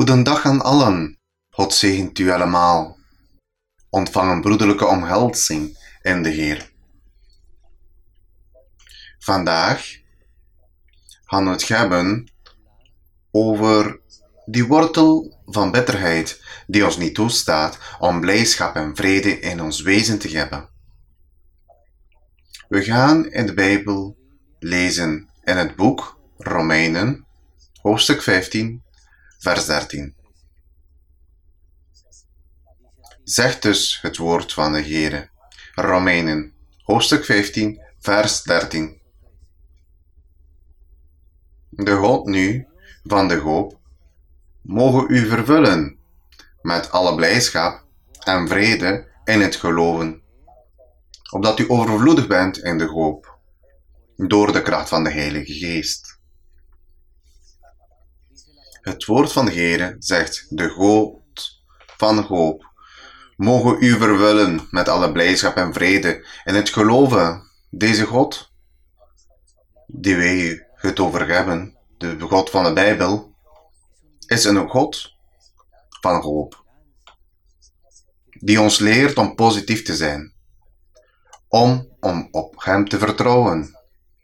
Goedendag aan allen. God zegent u allemaal. Ontvang een broederlijke omhelzing in de Heer. Vandaag gaan we het hebben over die wortel van bitterheid die ons niet toestaat om blijdschap en vrede in ons wezen te hebben. We gaan in de Bijbel lezen in het boek Romeinen, hoofdstuk 15, vers 13. Zegt dus het woord van de Heere. Romeinen, hoofdstuk 15, vers 13. De God nu van de hoop mogen u vervullen met alle blijdschap en vrede in het geloven, opdat u overvloedig bent in de hoop, door de kracht van de Heilige Geest. Het woord van de Heere zegt, de God van hoop mogen u vervullen met alle blijdschap en vrede in het geloven. Deze God, die wij het over hebben, de God van de Bijbel, is een God van hoop, die ons leert om positief te zijn, om op Hem te vertrouwen.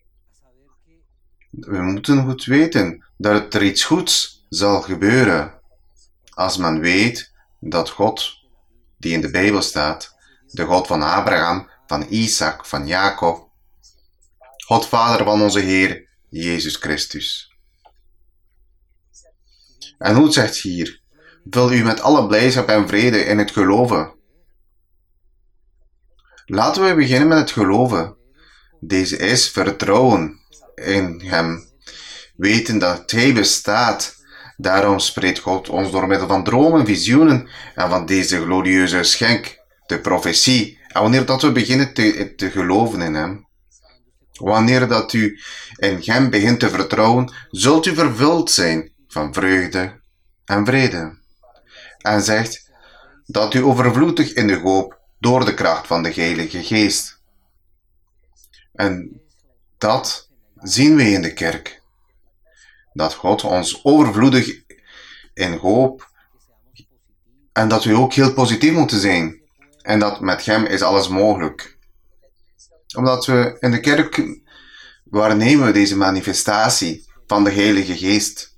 We moeten goed weten dat er iets goeds zal gebeuren als men weet dat God, die in de Bijbel staat, de God van Abraham, van Isaac, van Jacob, God Vader van onze Heer Jezus Christus. En hoe zegt hier, vul u met alle blijdschap en vrede in het geloven. Laten we beginnen met het geloven. Deze is vertrouwen in Hem, weten dat Hij bestaat. Daarom spreekt God ons door middel van dromen, visioenen en van deze glorieuze schenk, de profetie. En wanneer dat we beginnen te geloven in Hem, wanneer dat u in Hem begint te vertrouwen, zult u vervuld zijn van vreugde en vrede. En zegt dat u overvloedig in de hoop door de kracht van de Heilige Geest. En dat zien we in de kerk. Dat God ons overvloedig in hoop en dat we ook heel positief moeten zijn. En dat met Hem is alles mogelijk. Omdat we in de kerk waarnemen we deze manifestatie van de Heilige Geest.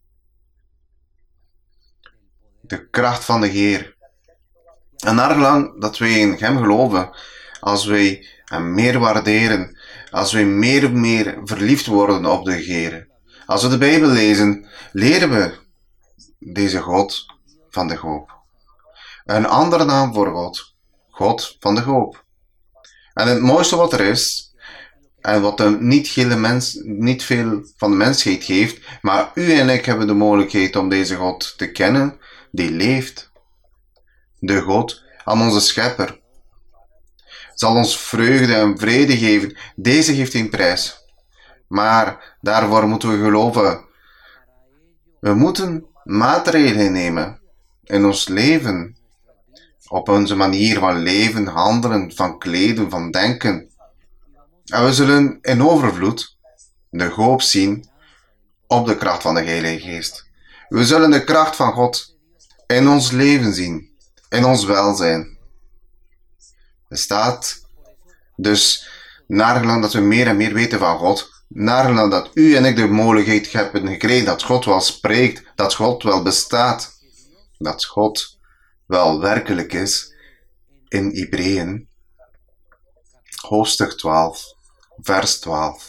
De kracht van de Heer. En naargelang dat wij in Hem geloven, als wij Hem meer waarderen, als wij meer verliefd worden op de Heer. Als we de Bijbel lezen, leren we deze God van de hoop. Een andere naam voor God, God van de hoop. En het mooiste wat er is, en wat niet veel van de mensheid geeft, maar u en ik hebben de mogelijkheid om deze God te kennen, die leeft. De God aan onze Schepper zal ons vreugde en vrede geven. Deze geeft een prijs. Maar daarvoor moeten we geloven. We moeten maatregelen nemen in ons leven. Op onze manier van leven, handelen, van kleden, van denken. En we zullen in overvloed de hoop zien op de kracht van de Heilige Geest. We zullen de kracht van God in ons leven zien, in ons welzijn. Er staat dus, naargelang dat we meer en meer weten van God, naargelang dat u en ik de mogelijkheid hebben gekregen dat God wel spreekt, dat God wel bestaat, dat God wel werkelijk is, in Hebreeën, hoofdstuk 12, vers 12.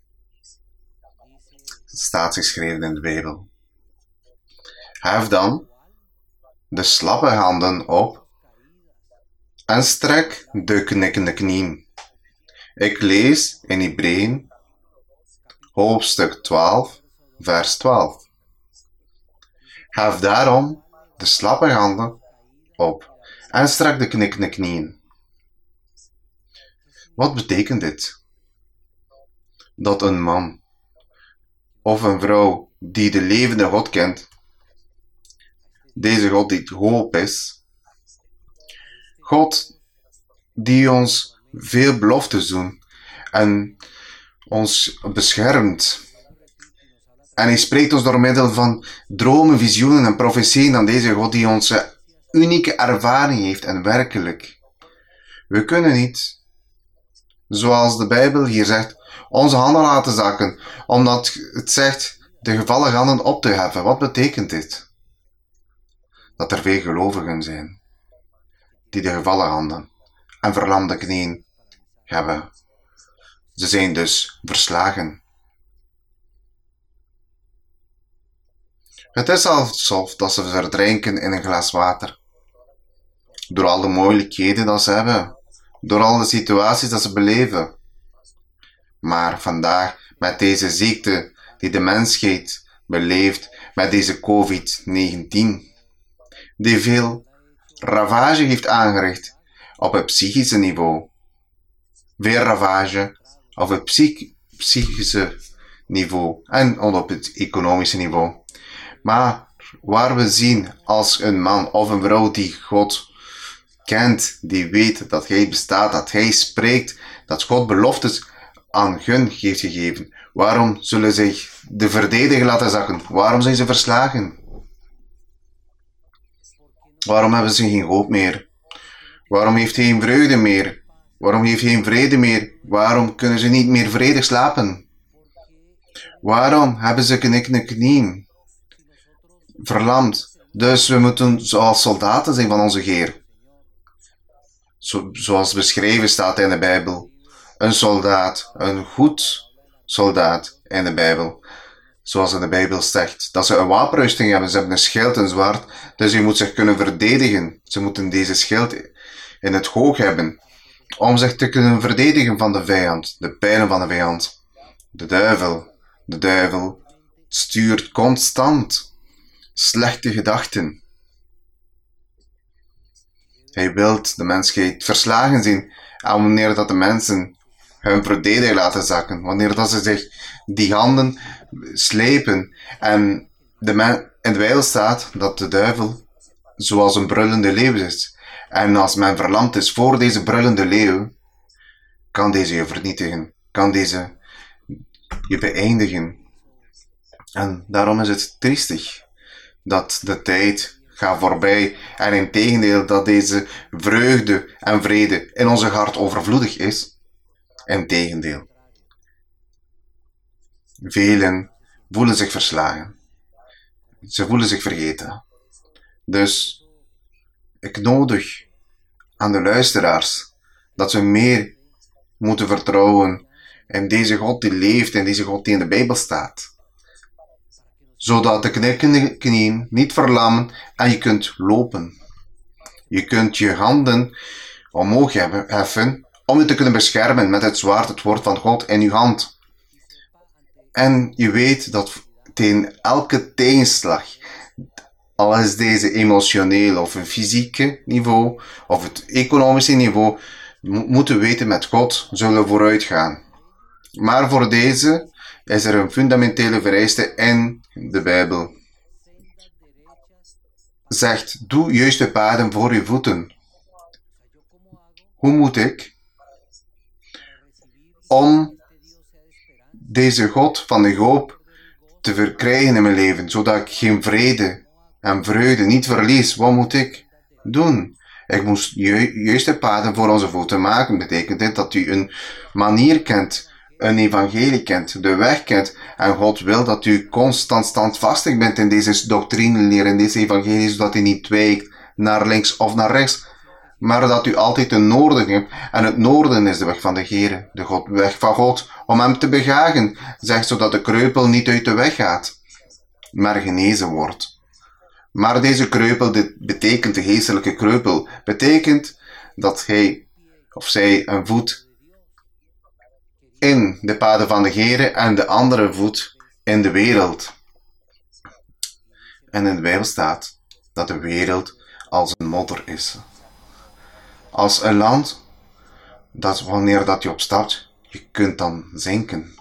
Het staat geschreven in de Bijbel. Hef dan de slappe handen op en strek de knikkende knieën. Ik lees in Hebreeën, hoofdstuk 12, vers 12. Hef daarom de slappe handen op en strek de knikkende knieën. Wat betekent dit? Dat een man of een vrouw die de levende God kent, deze God die hoop is, God die ons veel beloftes doet en ons beschermt En hij spreekt ons door middel van dromen, visioenen en profetieën aan deze God die onze unieke ervaring heeft en werkelijk. We kunnen niet, zoals de Bijbel hier zegt, onze handen laten zakken, omdat het zegt de gevallen handen op te heffen. Wat betekent dit? Dat er veel gelovigen zijn die de gevallen handen en verlamde knieën hebben. Ze zijn dus verslagen. Het is alsof dat ze verdrinken in een glas water. Door al de moeilijkheden dat ze hebben. Door al de situaties dat ze beleven. Maar vandaag, met deze ziekte die de mensheid beleeft, met deze COVID-19, die veel ravage heeft aangericht op het psychische niveau. Veel ravage op het psychische niveau en op het economische niveau. Maar waar we zien als een man of een vrouw die God kent, die weet dat hij bestaat, dat hij spreekt, dat God beloftes aan hun heeft gegeven, waarom zullen zich de verdediger laten zakken? Waarom zijn ze verslagen? Waarom hebben ze geen hoop meer? Waarom heeft hij geen vreugde meer? Waarom heeft hij geen vrede meer? Waarom kunnen ze niet meer vredig slapen? Waarom hebben ze knikkende knieën? Verlamd. Dus we moeten zoals soldaten zijn van onze Heer. Zoals beschreven staat in de Bijbel. Een soldaat, een goed soldaat in de Bijbel. Zoals in de Bijbel zegt. Dat ze een wapenrusting hebben, ze hebben een schild, een zwaard. Dus je moet zich kunnen verdedigen. Ze moeten deze schild in het oog hebben. Om zich te kunnen verdedigen van de vijand, de pijlen van de vijand. De duivel stuurt constant slechte gedachten. Hij wil de mensheid verslagen zien. En wanneer dat de mensen hun verdediger laten zakken, wanneer dat ze zich die handen slepen en in de Bijbel staat dat de duivel zoals een brullende leeuw is. En als men verlamd is voor deze brullende leeuw, kan deze je vernietigen, kan deze je beëindigen. En daarom is het triestig dat de tijd gaat voorbij en in tegendeel dat deze vreugde en vrede in onze hart overvloedig is. In tegendeel. Velen voelen zich verslagen. Ze voelen zich vergeten. Dus ik nodig aan de luisteraars dat we meer moeten vertrouwen in deze God die leeft en deze God die in de Bijbel staat. Zodat de knikkende knieën niet verlammen en je kunt lopen. Je kunt je handen omhoog heffen om je te kunnen beschermen met het zwaard, het woord van God in je hand. En je weet dat tegen elke tegenslag, al is deze emotioneel of een fysieke niveau of het economische niveau, moeten weten met God zullen vooruit gaan. Maar voor deze is er een fundamentele vereiste in de Bijbel. Zegt, doe juiste paden voor je voeten. Hoe moet ik? Om deze God van de hoop te verkrijgen in mijn leven, zodat ik geen vrede en vreugde niet verlies. Wat moet ik doen? Ik moet juiste paden voor onze voeten maken. Betekent dit dat u een manier kent, een evangelie kent, de weg kent. En God wil dat u constant standvastig bent in deze doctrineleer, in deze evangelie, zodat u niet wijkt naar links of naar rechts. Maar dat u altijd een noorden hebt. En het noorden is de weg van de Heer, de weg van God, om hem te begagen. Zegt zodat de kreupel niet uit de weg gaat, maar genezen wordt. Maar deze kreupel, dit betekent de geestelijke kreupel, betekent dat hij of zij een voet in de paden van de Heer en de andere voet in de wereld. En in de Bijbel staat dat de wereld als een modder is. Als een land, dat wanneer dat je opstapt, je kunt dan zinken.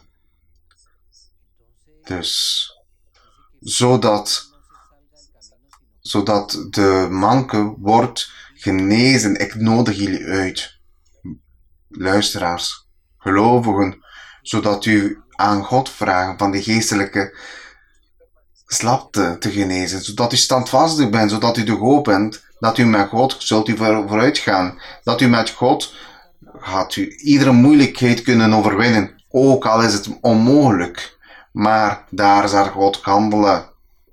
Dus, zodat de manke wordt genezen. Ik nodig jullie uit, luisteraars, gelovigen, zodat u aan God vraagt van de geestelijke slapte te genezen, zodat u standvastig bent, zodat u de hoop bent, dat u met God zult u vooruit gaan, dat u met God gaat u iedere moeilijkheid kunnen overwinnen, ook al is het onmogelijk, maar daar zal God handelen.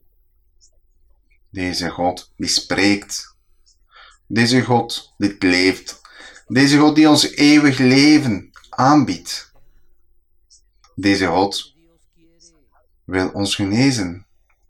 Deze God die spreekt, deze God die leeft, deze God die ons eeuwig leven aanbiedt. Deze God wil ons genezen.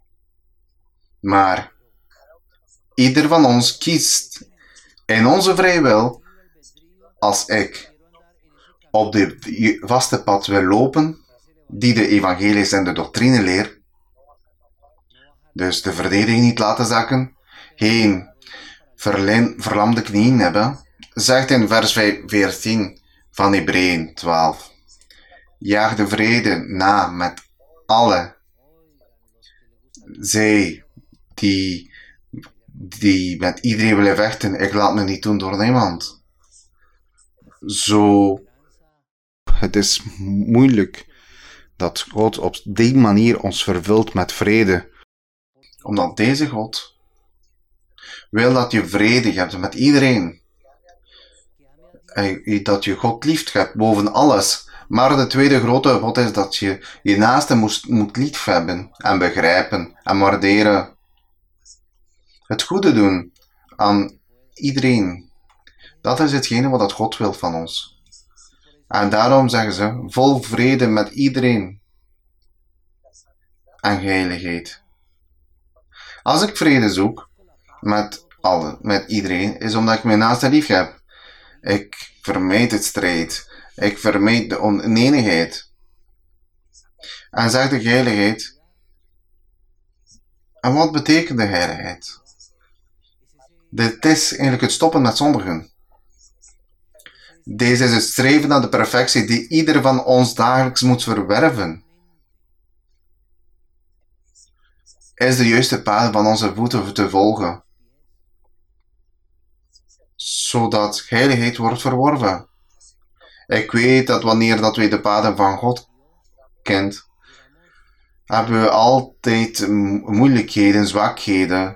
Maar ieder van ons kiest in onze vrije wil, als ik op de vaste pad wil lopen, die de evangelies en de doctrine leert, dus de verdediging niet laten zakken, geen verlamde knieën hebben, zegt in vers 14 van Hebreeën 12. Jaag de vrede na met alle zij die met iedereen willen vechten. Ik laat me niet doen door niemand. Zo, het is moeilijk dat God op die manier ons vervult met vrede. Omdat deze God wil dat je vrede hebt met iedereen. Dat je God lief hebt boven alles. Maar de tweede grote God is dat je je naaste moet lief hebben en begrijpen en waarderen. Het goede doen aan iedereen. Dat is hetgene wat God wil van ons. En daarom zeggen ze, vol vrede met iedereen. En heiligheid. Als ik vrede zoek met iedereen, is omdat ik mijn naaste lief heb. Ik vermijd het strijd. Ik vermijd de oneenigheid. En zegt de heiligheid. En wat betekent de heiligheid? Dit is eigenlijk het stoppen met zondigen. Deze is het streven naar de perfectie die ieder van ons dagelijks moet verwerven. Is de juiste paden van onze voeten te volgen. Zodat heiligheid wordt verworven. Ik weet dat wanneer dat we de paden van God kent, hebben we altijd moeilijkheden, zwakheden.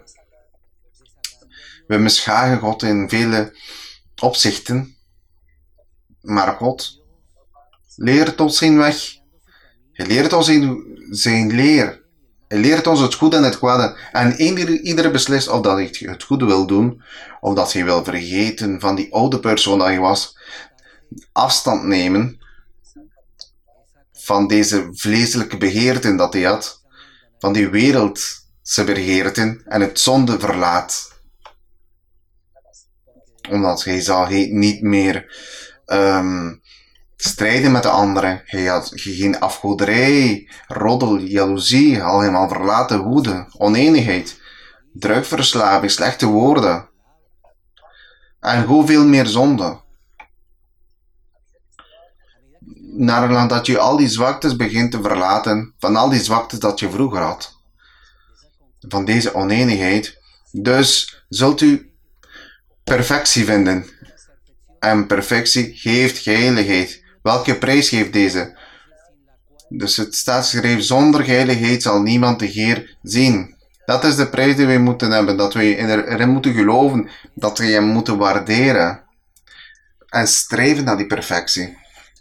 We mishagen God in vele opzichten. Maar God leert ons zijn weg. Hij leert ons zijn leer. Hij leert ons het goede en het kwade. En iedereen beslist of dat hij het goede wil doen, of dat hij wil vergeten van die oude persoon dat hij was. Afstand nemen van deze vleeselijke begeerten dat hij had, van die wereldse begeerten en het zonde verlaat. Omdat hij zal niet meer strijden met de anderen. Hij had geen afgoderij, roddel, jaloezie, al helemaal verlaten, woede, oneenigheid, drugsverslaving, slechte woorden en hoeveel meer zonde. Naarmate dat je al die zwaktes begint te verlaten, van al die zwaktes dat je vroeger had, van deze oneenigheid, dus zult u perfectie vinden. En perfectie geeft heiligheid. Welke prijs geeft deze? Dus het staat geschreven, zonder heiligheid zal niemand de Heer zien. Dat is de prijs die we moeten hebben, dat we erin moeten geloven, dat we hem moeten waarderen. En streven naar die perfectie.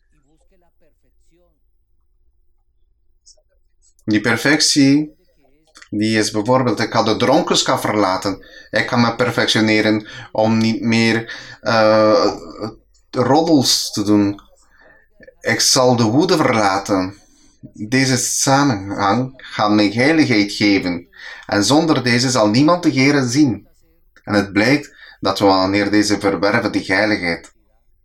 Die perfectie, die is bijvoorbeeld, ik ga de dronkenschap verlaten. Ik ga me perfectioneren om niet meer roddels te doen. Ik zal de woede verlaten. Deze samenhang gaat mij heiligheid geven. En zonder deze zal niemand de Heere zien. En het blijkt dat we wanneer deze verwerven die heiligheid.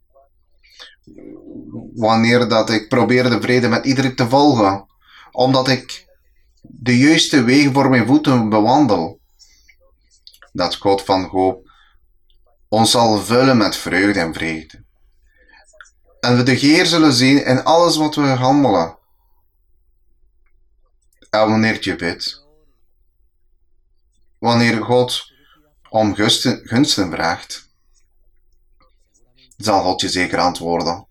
Wanneer dat ik probeer de vrede met iedereen te volgen. Omdat ik de juiste wegen voor mijn voeten bewandel. Dat God van hoop ons zal vullen met vreugde en vrede. En we de Heer zullen zien in alles wat we handelen. En wanneer je bidt, wanneer God om gunsten vraagt, zal God je zeker antwoorden.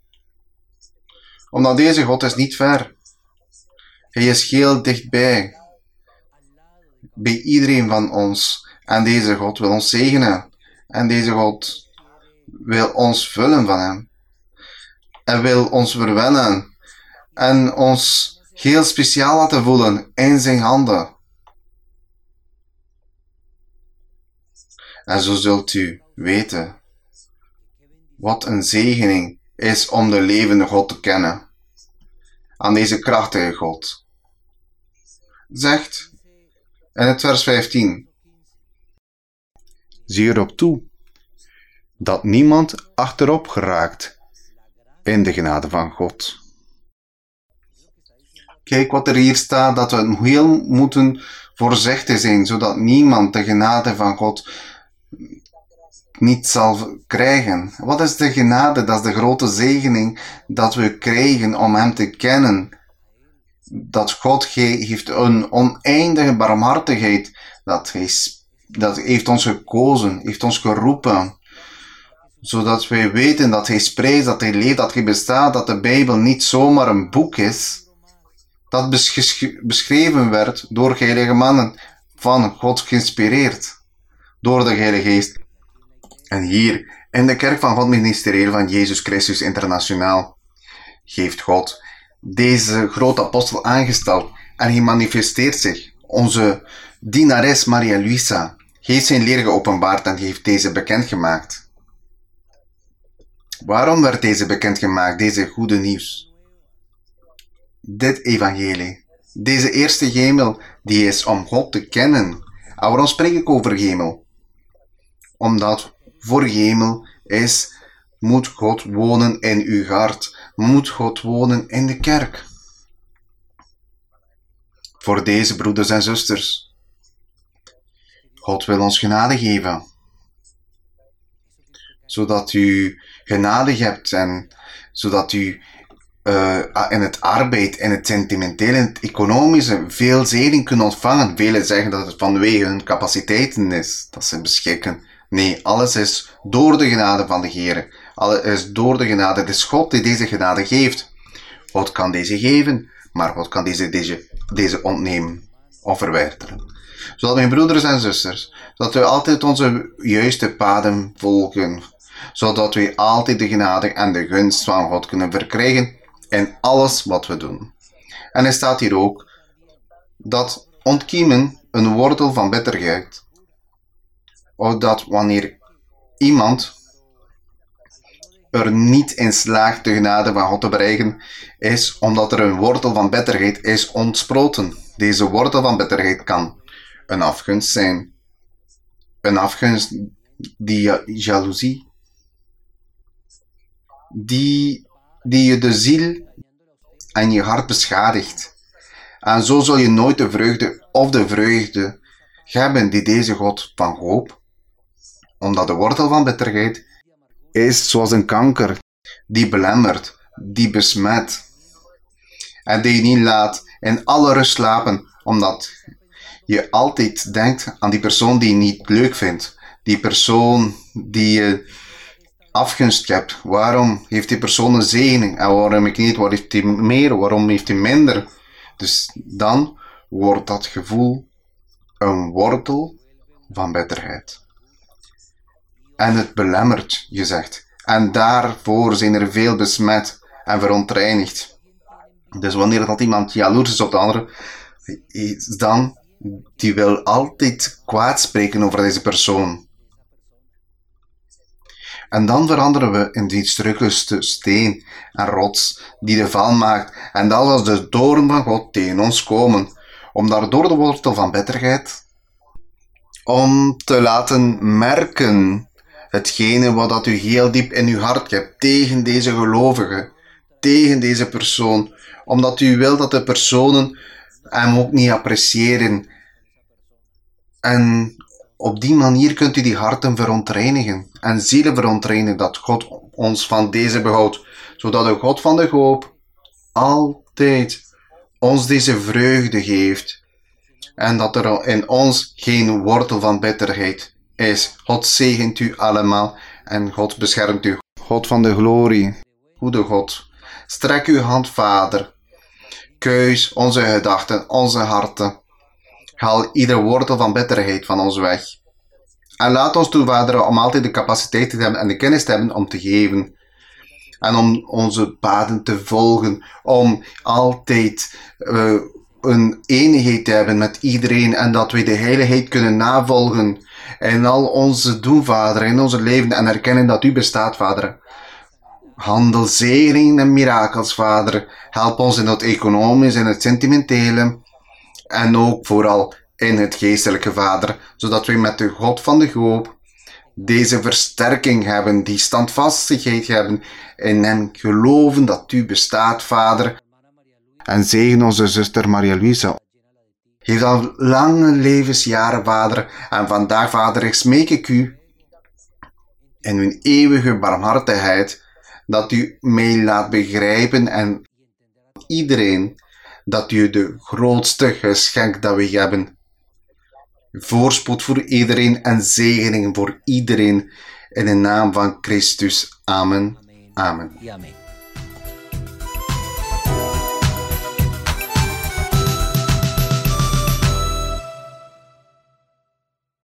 Omdat deze God is niet ver. Hij is heel dichtbij. bij iedereen van ons. En deze God wil ons zegenen. En deze God wil ons vullen van hem. En wil ons verwennen. En ons heel speciaal laten voelen in zijn handen. En zo zult u weten wat een zegening is om de levende God te kennen. Aan deze krachtige God. Zegt in het vers 15. Zie erop toe dat niemand achterop geraakt in de genade van God. Kijk wat er hier staat, dat we heel moeten voorzichtig zijn, zodat niemand de genade van God niet zal krijgen. Wat is de genade? Dat is de grote zegening dat we krijgen om hem te kennen. Dat God heeft een oneindige barmhartigheid. Dat heeft ons gekozen, heeft ons geroepen. Zodat wij weten dat hij spreekt, dat hij leeft, dat hij bestaat, dat de Bijbel niet zomaar een boek is. Dat beschreven werd door heilige mannen van God geïnspireerd. Door de Heilige Geest. En hier, in de kerk van God Ministerieel van Jezus Christus Internationaal, heeft God deze grote apostel aangesteld en hij manifesteert zich. Onze dienares Maria Luisa heeft zijn leer geopenbaard en heeft deze bekendgemaakt. Waarom werd deze bekendgemaakt, deze goede nieuws? Dit evangelie, deze eerste hemel, die is om God te kennen. En waarom spreek ik over hemel? Omdat voor hemel is, moet God wonen in uw hart. Moet God wonen in de kerk. Voor deze broeders en zusters. God wil ons genade geven. Zodat u genade hebt en zodat u in het arbeid, in het sentimentele, in het economische veel zegen kunt ontvangen. Velen zeggen dat het vanwege hun capaciteiten is, dat ze beschikken. Nee, alles is door de genade van de Heer. Alles is door de genade. Het is God die deze genade geeft. God kan deze geven, maar God kan deze ontnemen of verwijderen. Zodat mijn broeders en zusters, dat we altijd onze juiste paden volgen. Zodat we altijd de genade en de gunst van God kunnen verkrijgen in alles wat we doen. En er staat hier ook dat ontkiemen een wortel van bitterheid. Of dat wanneer iemand er niet in slaagt de genade van God te bereiken, is omdat er een wortel van bitterheid is ontsproten. Deze wortel van bitterheid kan een afgunst zijn. Een afgunst, die jaloezie, die je de ziel en je hart beschadigt. En zo zul je nooit de vreugde hebben die deze God van hoop, omdat de wortel van bitterheid is zoals een kanker, die belemmert, die besmet. En die je niet laat in alle rust slapen, omdat je altijd denkt aan die persoon die je niet leuk vindt. Die persoon die je afgunst hebt. Waarom heeft die persoon een zegening? En waarom ik niet? Waarom heeft hij meer? Waarom heeft hij minder? Dus dan wordt dat gevoel een wortel van bitterheid. En het belemmert, je zegt. En daarvoor zijn er veel besmet en verontreinigd. Dus wanneer dat iemand jaloers is op de andere, dan die wil altijd kwaad spreken over deze persoon. En dan veranderen we in die struikelste steen en rots die de val maakt. En dat als de doorn van God tegen ons komen. Om daardoor de wortel van bitterheid, om te laten merken hetgene wat dat u heel diep in uw hart hebt tegen deze gelovige, tegen deze persoon. Omdat u wil dat de personen hem ook niet appreciëren. En op die manier kunt u die harten verontreinigen en zielen verontreinigen, dat God ons van deze behoudt, zodat de God van de hoop altijd ons deze vreugde geeft en dat er in ons geen wortel van bitterheid is. God zegent u allemaal en God beschermt u. God van de glorie, goede God, strek uw hand, Vader, kuis onze gedachten, onze harten Haal ieder wortel van bitterheid van ons weg. En laat ons toe, Vader, om altijd de capaciteit te hebben en de kennis te hebben om te geven. En om onze paden te volgen. Om altijd een eenheid te hebben met iedereen. En dat wij de heiligheid kunnen navolgen. In al onze doen, Vader. In onze leven. En erkennen dat u bestaat, Vader. Handel zegeningen en mirakels, Vader. Help ons in het economisch, in het sentimentele. En ook vooral in het geestelijke, Vader. Zodat wij met de God van de hoop deze versterking hebben, die standvastigheid hebben, in hem geloven dat u bestaat, Vader. En zegen onze zuster Maria Luisa. Heeft al lange levensjaren, Vader. En vandaag, Vader, smeek ik u in uw eeuwige barmhartigheid, dat u mij laat begrijpen en iedereen dat u de grootste geschenk dat we hebben. Voorspoed voor iedereen en zegeningen voor iedereen in de naam van Christus. Amen. Amen.